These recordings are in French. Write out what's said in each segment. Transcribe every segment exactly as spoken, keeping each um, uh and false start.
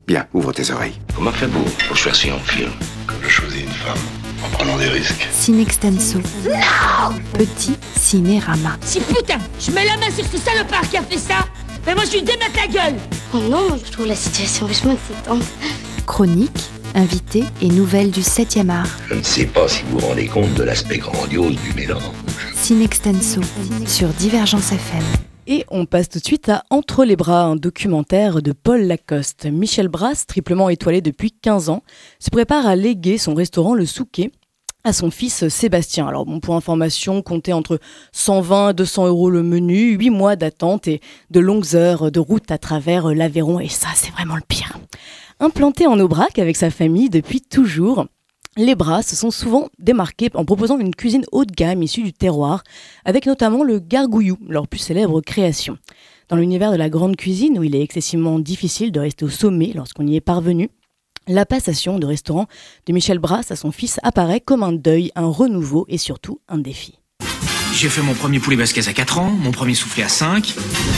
Bien, ouvre tes oreilles. Comment faites-vous pour choisir un film? Comme je choisis une femme, en prenant des risques. Cinextenso. Non! Petit cinérama. Si putain, je mets la main sur ce salopard qui a fait ça, mais moi je lui démette la gueule! Oh non, je trouve la situation vachement excitante. Chroniques, invités et nouvelles du septième art. Je ne sais pas si vous vous rendez compte de l'aspect grandiose du mélange. Cinextenso, sur Divergence F M. Et on passe tout de suite à Entre les bras, un documentaire de Paul Lacoste. Michel Brasse, triplement étoilé depuis quinze ans, se prépare à léguer son restaurant Le Souquet à son fils Sébastien. Alors bon, pour information, comptez entre cent vingt et deux cents euros le menu, huit mois d'attente et de longues heures de route à travers l'Aveyron. Et ça, c'est vraiment le pire. Implanté en Aubrac avec sa famille depuis toujours, les Brasse se sont souvent démarqués en proposant une cuisine haut de gamme issue du terroir, avec notamment le gargouillou, leur plus célèbre création. Dans l'univers de la grande cuisine, où il est excessivement difficile de rester au sommet lorsqu'on y est parvenu, la passation de restaurant de Michel Brasse à son fils apparaît comme un deuil, un renouveau et surtout un défi. J'ai fait mon premier poulet basquez à quatre ans, mon premier soufflé à cinq.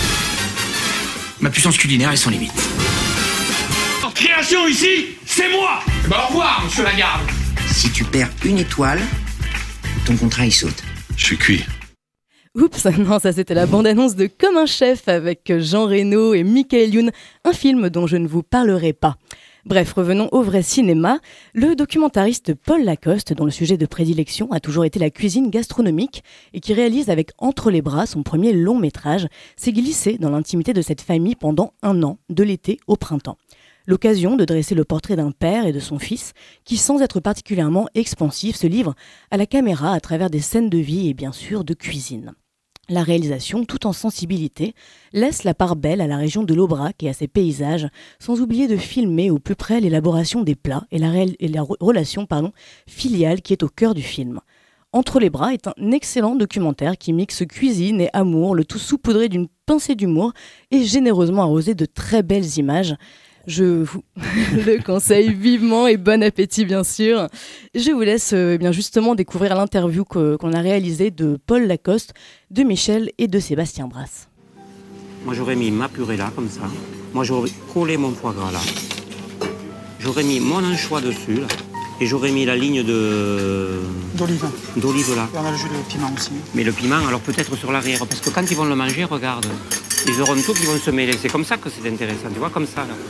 Ma puissance culinaire est sans limite. Création ici, c'est moi! Bah, au revoir, monsieur Lagarde! Si tu perds une étoile, ton contrat il saute. Je suis cuit. Oups, non, ça c'était la bande-annonce de Comme un chef avec Jean Reno et Michael Youn, un film dont je ne vous parlerai pas. Bref, revenons au vrai cinéma. Le documentariste Paul Lacoste, dont le sujet de prédilection a toujours été la cuisine gastronomique et qui réalise avec Entre les bras son premier long métrage, s'est glissé dans l'intimité de cette famille pendant un an, de l'été au printemps. L'occasion de dresser le portrait d'un père et de son fils qui, sans être particulièrement expansif, se livrent à la caméra à travers des scènes de vie et bien sûr de cuisine. La réalisation, tout en sensibilité, laisse la part belle à la région de l'Aubrac et à ses paysages, sans oublier de filmer au plus près l'élaboration des plats et la, réel- et la re- relation pardon, filiale qui est au cœur du film. Entre les bras est un excellent documentaire qui mixe cuisine et amour, le tout saupoudré d'une pincée d'humour et généreusement arrosé de très belles images. Je vous le conseille vivement et bon appétit bien sûr. Je vous laisse euh, bien justement découvrir l'interview que, qu'on a réalisée de Paul Lacoste, de Michel et de Sébastien Brasse. Moi j'aurais mis ma purée là comme ça. Moi j'aurais collé mon foie gras là. J'aurais mis mon anchois dessus là. Et j'aurais mis la ligne de... D'olive. D'olive là. Et on a le jus de piment aussi. Mais le piment, alors peut-être sur l'arrière. Parce que quand ils vont le manger, regarde. Ils auront tout qui vont se mêler. C'est comme ça que c'est intéressant. Tu vois, comme ça là.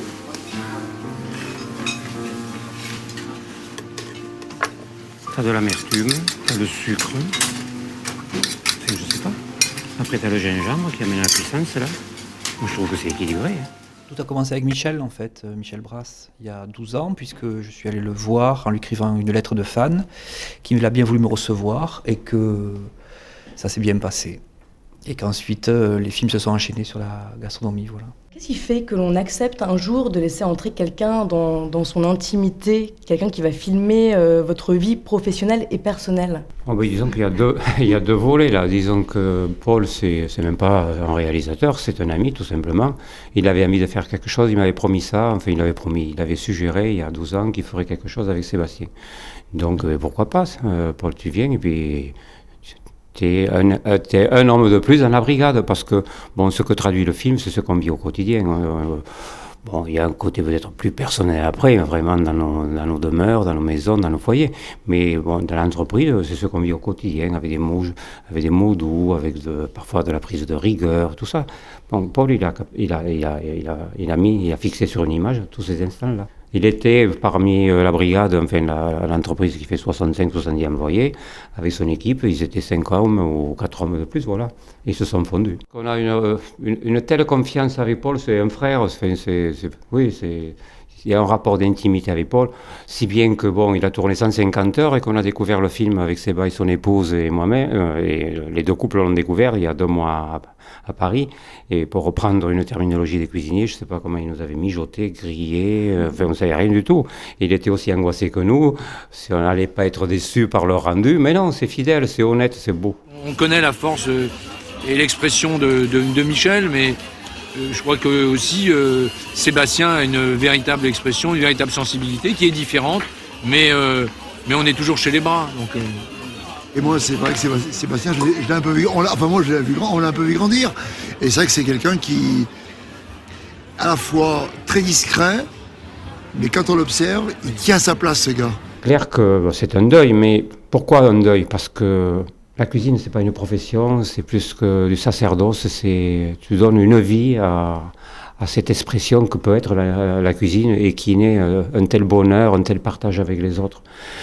T'as de l'amertume, t'as le sucre. Enfin, je sais pas. Après t'as le gingembre qui amène la puissance là. Moi je trouve que c'est équilibré. Hein. Tout a commencé avec Michel, en fait, Michel Brasse, il y a douze ans, puisque je suis allé le voir en lui écrivant une lettre de fan, qu'il a bien voulu me recevoir, et que ça s'est bien passé. Et qu'ensuite, euh, les films se sont enchaînés sur la gastronomie, voilà. Qu'est-ce qui fait que l'on accepte un jour de laisser entrer quelqu'un dans, dans son intimité, quelqu'un qui va filmer euh, votre vie professionnelle et personnelle? Oh ben, disons qu'il y a deux, il y a deux volets là. Disons que Paul, c'est, c'est même pas un réalisateur, c'est un ami tout simplement. Il avait envie de faire quelque chose, il m'avait promis ça, enfin il avait promis, il avait suggéré il y a douze ans qu'il ferait quelque chose avec Sébastien. Donc euh, pourquoi pas, euh, Paul, tu viens et puis... T'es un, t'es un homme de plus dans la brigade, parce que bon, ce que traduit le film, c'est ce qu'on vit au quotidien. Euh, bon, il y a un côté peut-être plus personnel après, vraiment dans nos, dans nos demeures, dans nos maisons, dans nos foyers. Mais bon, dans l'entreprise, c'est ce qu'on vit au quotidien, avec des mots, avec des mots doux, avec de, parfois de la prise de rigueur, tout ça. Bon, Paul, il a, il a, il a, il a, il a mis, il a fixé sur une image tous ces instants-là. Il était parmi euh, la brigade, enfin la, l'entreprise qui fait soixante-cinq soixante-dix employés, avec son équipe, ils étaient cinq hommes ou quatre hommes de plus, voilà. Ils se sont fondus. On a une, une, une telle confiance avec Paul, c'est un frère, c'est, c'est, c'est, oui, c'est, il y a un rapport d'intimité avec Paul, si bien que bon, il a tourné cent cinquante heures et qu'on a découvert le film avec Séba, son épouse et moi-même, euh, et les deux couples l'ont découvert il y a deux mois à, à Paris, et pour reprendre une terminologie des cuisiniers, je ne sais pas comment il nous avait mijoté, grillé, euh, enfin on ne savait rien du tout. Il était aussi angoissé que nous, si on n'allait pas être déçus par leur rendu, mais non, c'est fidèle, c'est honnête, c'est beau. On connaît la force euh, et l'expression de, de, de Michel, mais euh, je crois que aussi euh, Sébastien a une véritable expression, une véritable sensibilité qui est différente, mais, euh, mais on est toujours chez les bras. Donc, euh... Et moi, c'est vrai que Sébastien, je l'ai, je l'ai un peu vu, on l'a, enfin moi, je l'ai vu grand, on l'a un peu vu grandir. Et c'est vrai que c'est quelqu'un qui, à la fois très discret, Mais quand on l'observe, il tient sa place, ce gars. Clair que bon, c'est un deuil, mais pourquoi un deuil? Parce que la cuisine, c'est pas une profession, c'est plus que du sacerdoce, c'est, tu donnes une vie à, à cette expression que peut être la, la cuisine et qui naît un tel bonheur, un tel partage avec les autres.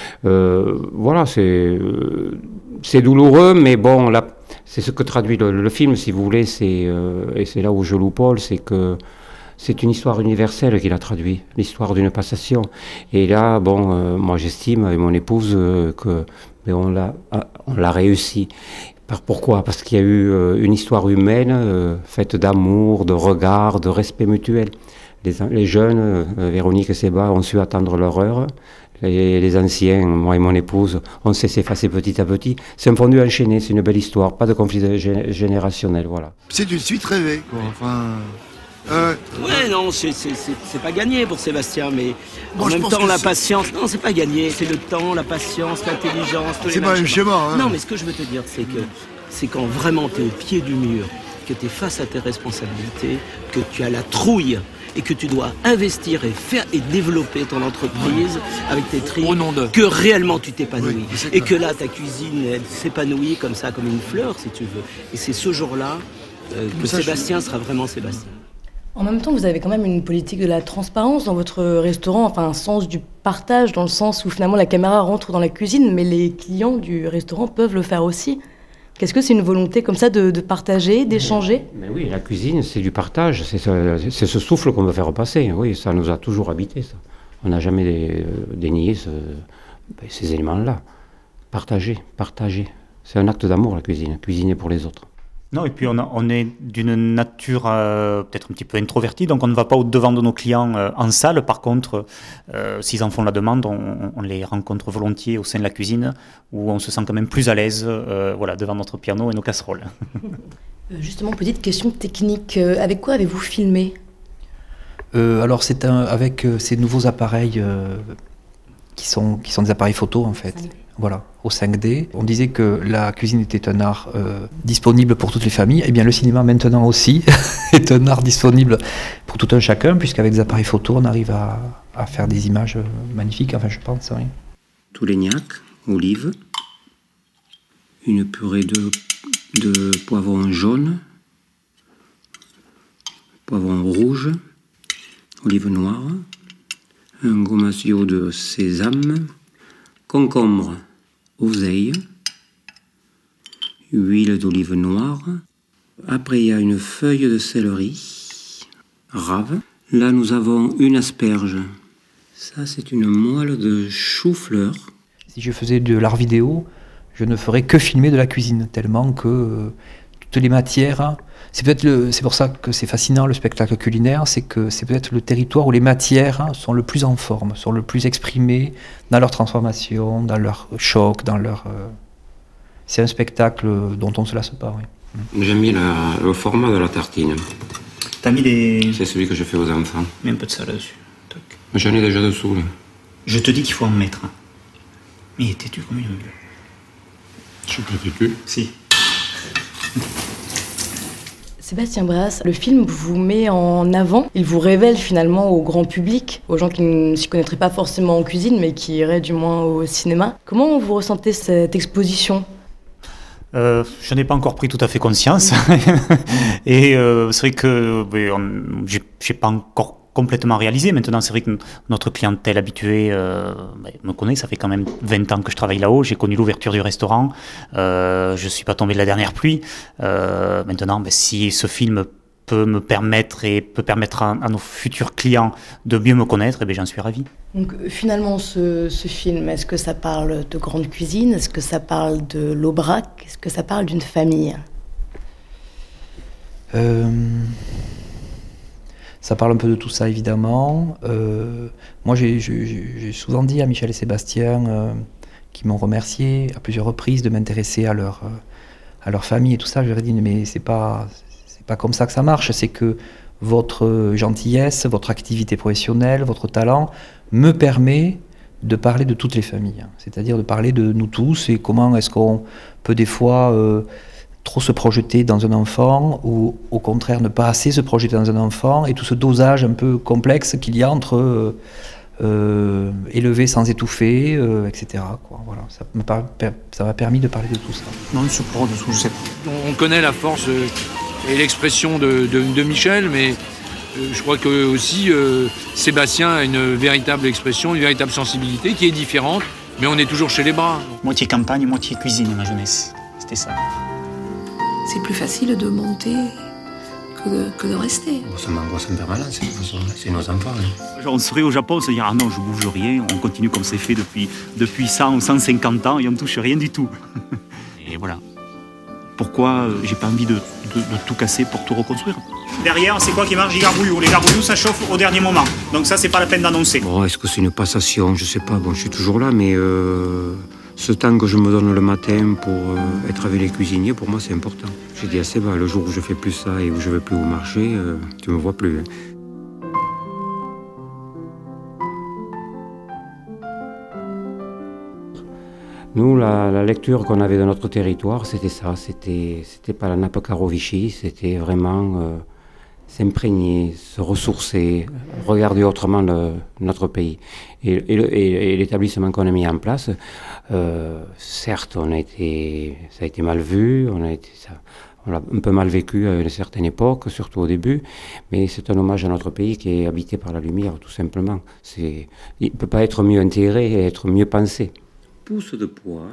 Euh, voilà, c'est, c'est douloureux, mais bon, là, c'est ce que traduit le, le film, si vous voulez, c'est, euh, et c'est là où je loue Paul, c'est que c'est une histoire universelle qu'il a traduit, l'histoire d'une passation. Et là, bon, euh, moi j'estime, avec mon épouse, euh, que mais on l'a, on l'a réussi. Par, pourquoi? Parce qu'il y a eu euh, une histoire humaine euh, faite d'amour, de regard, de respect mutuel. Les, les jeunes, euh, Véronique et Séba, ont su attendre leur heure. Les, les anciens, moi et mon épouse, on sait s'effacer petit à petit. C'est un fondu enchaîné, c'est une belle histoire, pas de conflit gé- générationnel, voilà. C'est une suite rêvée, quoi. Enfin... Euh, ouais, non, c'est, c'est, c'est, c'est pas gagné pour Sébastien, mais bon, en même temps, la c'est... patience, non, c'est pas gagné, c'est le temps, la patience, l'intelligence, tous c'est les pas un schéma, hein. Non, mais ce que je veux te dire, c'est que c'est quand vraiment t'es au pied du mur, que t'es face à tes responsabilités, que tu as la trouille et que tu dois investir et faire et développer ton entreprise avec tes tris, de... que réellement tu t'épanouis. Oui, et que là, ta cuisine, elle s'épanouit comme ça, comme une fleur, si tu veux. Et c'est ce jour-là euh, que ça, Sébastien je... sera vraiment Sébastien. En même temps, vous avez quand même une politique de la transparence dans votre restaurant, enfin un sens du partage, dans le sens où finalement la caméra rentre dans la cuisine, mais les clients du restaurant peuvent le faire aussi. Qu'est-ce que c'est une volonté comme ça de, de partager, d'échanger? Mais, mais oui, la cuisine, c'est du partage, c'est ce, c'est ce souffle qu'on veut faire passer. Oui, ça nous a toujours habité, ça. On n'a jamais dé, dénié ce, ben, ces éléments-là. Partager, partager. C'est un acte d'amour, la cuisine, cuisiner pour les autres. Non, et puis on, a, on est d'une nature euh, peut-être un petit peu introvertie, donc on ne va pas au-devant de nos clients euh, en salle. Par contre, euh, s'ils en font la demande, on, on les rencontre volontiers au sein de la cuisine, où on se sent quand même plus à l'aise euh, voilà, devant notre piano et nos casseroles. Justement, petite question technique, euh, avec quoi avez-vous filmé? euh, Alors c'est un, avec euh, ces nouveaux appareils euh, qui, sont, qui sont des appareils photo en fait. Voilà, au cinq D. On disait que la cuisine était un art euh, disponible pour toutes les familles. Eh bien, le cinéma maintenant aussi est un art disponible pour tout un chacun, puisqu'avec des appareils photo, on arrive à, à faire des images magnifiques. Enfin, je pense, oui. Touléniac, olive, une purée de, de poivrons jaunes, poivrons rouges, olive noire, un gommasio de sésame, concombre, oseille, huile d'olive noire. Après, il y a une feuille de céleri, rave. Là, nous avons une asperge. Ça, c'est une moelle de chou-fleur. Si je faisais de l'art vidéo, je ne ferais que filmer de la cuisine, tellement que euh, toutes les matières... C'est peut-être le, c'est pour ça que c'est fascinant, le spectacle culinaire, c'est que c'est peut-être le territoire où les matières sont le plus en forme, sont le plus exprimées dans leur transformation, dans leur choc, dans leur... Euh... C'est un spectacle dont on ne se lasse pas, oui. J'ai mis la, le format de la tartine. T'as mis des... C'est celui que je fais aux enfants. Mets un peu de ça là-dessus. Toc. Mais j'en ai déjà dessous, là. Je te dis qu'il faut en mettre. Mais t'es-tu comme une... Je suis pas têtu. Si. Sébastien Brasse, le film vous met en avant, il vous révèle finalement au grand public, aux gens qui ne s'y connaîtraient pas forcément en cuisine, mais qui iraient du moins au cinéma. Comment vous ressentez cette exposition ? Euh, je n'ai pas encore pris tout à fait conscience. Et euh, c'est vrai que ben, on, j'ai, j'ai pas encore complètement réalisé. Maintenant, c'est vrai que notre clientèle habituée euh, ben, me connaît. Ça fait quand même vingt ans que je travaille là-haut. J'ai connu l'ouverture du restaurant. Euh, je ne suis pas tombé de la dernière pluie. Euh, maintenant, ben, si ce film peut me permettre et peut permettre à, à nos futurs clients de mieux me connaître, eh bien, j'en suis ravi. Donc finalement, ce, ce film, est-ce que ça parle de grande cuisine ? Est-ce que ça parle de l'Aubrac ? Est-ce que ça parle d'une famille ? euh... Ça parle un peu de tout ça, évidemment. Euh, moi, j'ai, j'ai, j'ai souvent dit à Michel et Sébastien, euh, qui m'ont remercié à plusieurs reprises de m'intéresser à leur, euh, à leur famille et tout ça. Je leur ai dit, mais c'est pas, c'est pas comme ça que ça marche. C'est que votre gentillesse, votre activité professionnelle, votre talent me permet de parler de toutes les familles. C'est-à-dire de parler de nous tous et comment est-ce qu'on peut des fois... Euh, trop se projeter dans un enfant ou au contraire ne pas assez se projeter dans un enfant et tout ce dosage un peu complexe qu'il y a entre, euh, euh, élevé sans étouffer, euh, et cetera quoi. Voilà, ça m'a, par... ça m'a permis de parler de tout ça. Non, je sais pas, de tout, je sais pas. On connaît la force euh, et l'expression de, de, de Michel, mais euh, je crois que aussi euh, Sébastien a une véritable expression, une véritable sensibilité qui est différente, mais on est toujours chez les bras. Moitié campagne, moitié cuisine, ma jeunesse. C'était ça. C'est plus facile de monter que de, que de rester. Bon, ça m'angoisse en permanence, de toute façon. C'est nos enfants. Hein. Genre, on serait au Japon, on se dirait ah non, je bouge rien, on continue comme c'est fait depuis, depuis cent ou cent cinquante ans et on ne touche rien du tout. Et voilà. Pourquoi euh, j'ai pas envie de, de, de tout casser pour tout reconstruire. Derrière, c'est quoi qui marche? Les garbouilloux. Les garbouilloux, ça chauffe au dernier moment. Donc ça, c'est pas la peine d'annoncer. Bon, est-ce que c'est une passation? Je sais pas. Bon, je suis toujours là, mais euh, ce temps que je me donne le matin pour euh, être avec les cuisiniers, pour moi, c'est important. J'ai dit à Séba, le jour où je fais plus ça et où je vais plus au marché, euh, tu me vois plus. Hein. Nous, la, la lecture qu'on avait de notre territoire, c'était ça. C'était, c'était pas la nappe Carovichy, c'était vraiment euh, s'imprégner, se ressourcer, regarder autrement le, notre pays. Et, et, le, et, et l'établissement qu'on a mis en place, euh, certes, on a été, ça a été mal vu, on a été, ça, on l'a un peu mal vécu à une certaine époque, surtout au début, mais c'est un hommage à notre pays qui est habité par la lumière, tout simplement. C'est, il ne peut pas être mieux intégré et être mieux pensé. Pousse de pois,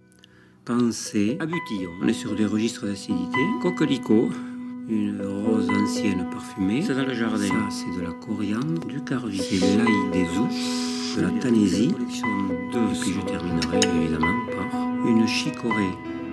pensée, abutillon. On est sur des registres d'acidité. Coquelicot, une rose ancienne parfumée. C'est dans le jardin. Ça, c'est de la coriandre, du carvi. C'est l'ail des oufs, de la tanésie. Collection deux. Et puis je terminerai évidemment par une chicorée.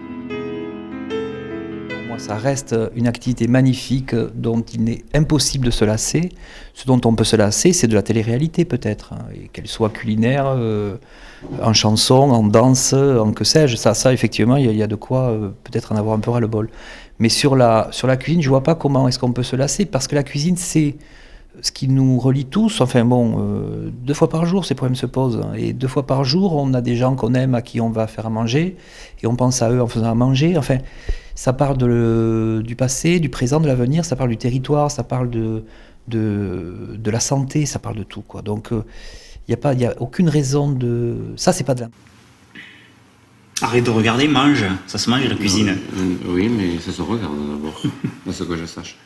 Pour moi, ça reste une activité magnifique dont il n'est impossible de se lasser. Ce dont on peut se lasser, c'est de la télé-réalité peut-être, hein, et qu'elle soit culinaire, euh, en chanson, en danse, en que sais-je. Ça, ça effectivement, il y, y a de quoi euh, peut-être en avoir un peu ras-le-bol. Mais sur la, sur la cuisine, je ne vois pas comment est-ce qu'on peut se lasser, parce que la cuisine, c'est ce qui nous relie tous. Enfin bon, euh, deux fois par jour, ces problèmes se posent. Et deux fois par jour, on a des gens qu'on aime, à qui on va faire à manger, et on pense à eux en faisant à manger. Enfin, ça parle de, du passé, du présent, de l'avenir, ça parle du territoire, ça parle de, de, de la santé, ça parle de tout, quoi. Donc, il euh, n'y a, pas, y a aucune raison de... Ça, c'est pas de la... Arrête de regarder, mange. Ça se mange, la cuisine. Oui, mais ça se regarde d'abord, à ce que je sache.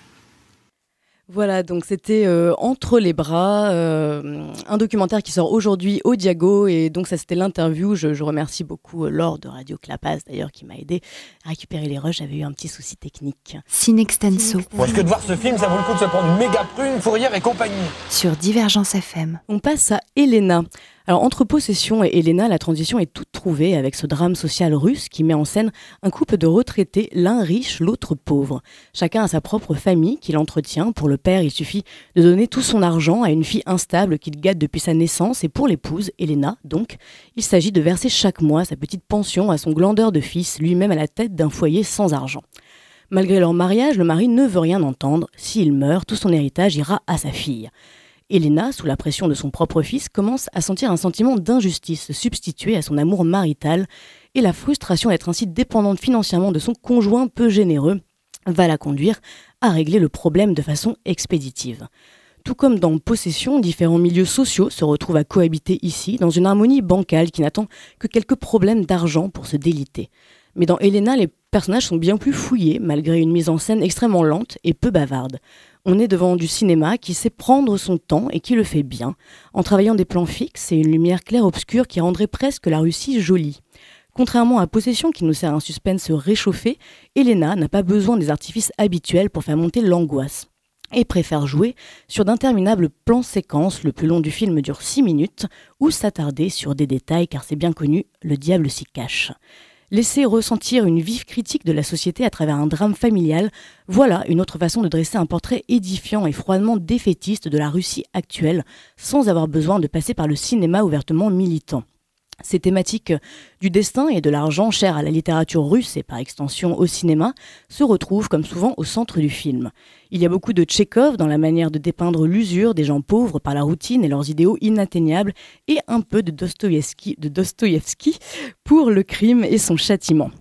Voilà, donc c'était euh, Entre les bras, euh, un documentaire qui sort aujourd'hui au Diago, et donc ça c'était l'interview. Je, je remercie beaucoup euh, Laure de Radio Clapas d'ailleurs qui m'a aidé à récupérer les rushs, j'avais eu un petit souci technique. Cinextenso. Bon, est-ce que de voir ce film, ça vaut le coup de se prendre une méga prune, Fourrière et compagnie? Sur Divergence F M. On passe à Elena. Alors entre Possession et Elena, la transition est toute trouvée avec ce drame social russe qui met en scène un couple de retraités, l'un riche, l'autre pauvre. Chacun a sa propre famille qu'il entretient. Pour le père, il suffit de donner tout son argent à une fille instable qu'il gâte depuis sa naissance, et pour l'épouse, Elena, donc, il s'agit de verser chaque mois sa petite pension à son glandeur de fils, lui-même à la tête d'un foyer sans argent. Malgré leur mariage, le mari ne veut rien entendre. S'il meurt, tout son héritage ira à sa fille. Elena, sous la pression de son propre fils, commence à sentir un sentiment d'injustice se substituer à son amour marital, et la frustration d'être ainsi dépendante financièrement de son conjoint peu généreux va la conduire à régler le problème de façon expéditive. Tout comme dans Possession, différents milieux sociaux se retrouvent à cohabiter ici, dans une harmonie bancale qui n'attend que quelques problèmes d'argent pour se déliter. Mais dans Elena, les personnages sont bien plus fouillés, malgré une mise en scène extrêmement lente et peu bavarde. On est devant du cinéma qui sait prendre son temps et qui le fait bien, en travaillant des plans fixes et une lumière claire-obscure qui rendrait presque la Russie jolie. Contrairement à Possession qui nous sert un suspense réchauffé, Elena n'a pas besoin des artifices habituels pour faire monter l'angoisse, et préfère jouer sur d'interminables plans séquences. Le plus long du film dure six minutes, ou s'attarder sur des détails car c'est bien connu, le diable s'y cache. Laisser ressentir une vive critique de la société à travers un drame familial, voilà une autre façon de dresser un portrait édifiant et froidement défaitiste de la Russie actuelle, sans avoir besoin de passer par le cinéma ouvertement militant. Ces thématiques du destin et de l'argent chères à la littérature russe et par extension au cinéma se retrouvent comme souvent au centre du film. Il y a beaucoup de Tchekhov dans la manière de dépeindre l'usure des gens pauvres par la routine et leurs idéaux inatteignables, et un peu de Dostoïevski, de Dostoïevski pour le crime et son châtiment.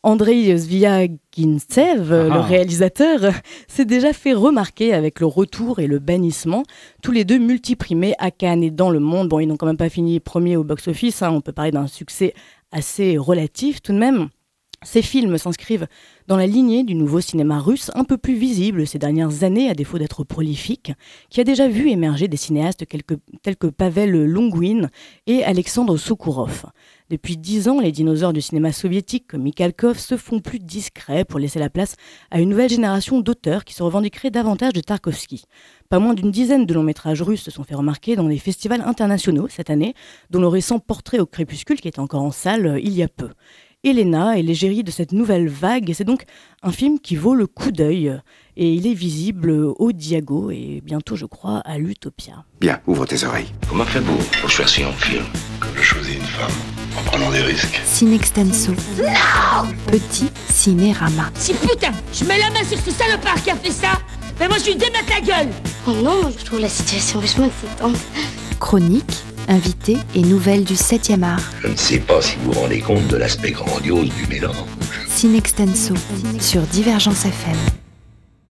Andrei Zvyagintsev, Ah. le réalisateur, s'est déjà fait remarquer avec Le Retour et Le Bannissement, tous les deux multiprimés à Cannes et dans le monde. Bon, ils n'ont quand même pas fini premiers au box-office, hein, on peut parler d'un succès assez relatif tout de même. Ces films s'inscrivent dans la lignée du nouveau cinéma russe, un peu plus visible ces dernières années, à défaut d'être prolifique, qui a déjà vu émerger des cinéastes quelques- tels que Pavel Longouin et Alexandre Sokourov. Depuis dix ans, les dinosaures du cinéma soviétique comme Mikhalkov se font plus discrets pour laisser la place à une nouvelle génération d'auteurs qui se revendiqueraient davantage de Tarkovsky. Pas moins d'une dizaine de longs métrages russes se sont fait remarquer dans des festivals internationaux cette année, dont le récent Portrait au crépuscule qui est encore en salle euh, il y a peu. Elena est l'égérie de cette nouvelle vague, et c'est donc un film qui vaut le coup d'œil. Et il est visible au Diago et bientôt, je crois, à l'Utopia. Bien, ouvre tes oreilles. Comment fait beau pour choisir un film comme je choisis une femme en prenant des risques. Cinextenso. Non! Petit cinérama. Si putain, je mets la main sur ce salopard qui a fait ça, mais moi je lui démate la gueule! Oh non, je trouve la situation vachement excitante. Chroniques, invités et nouvelles du septième art. Je ne sais pas si vous vous rendez compte de l'aspect grandiose du mélange. Cinextenso sur Divergence F M.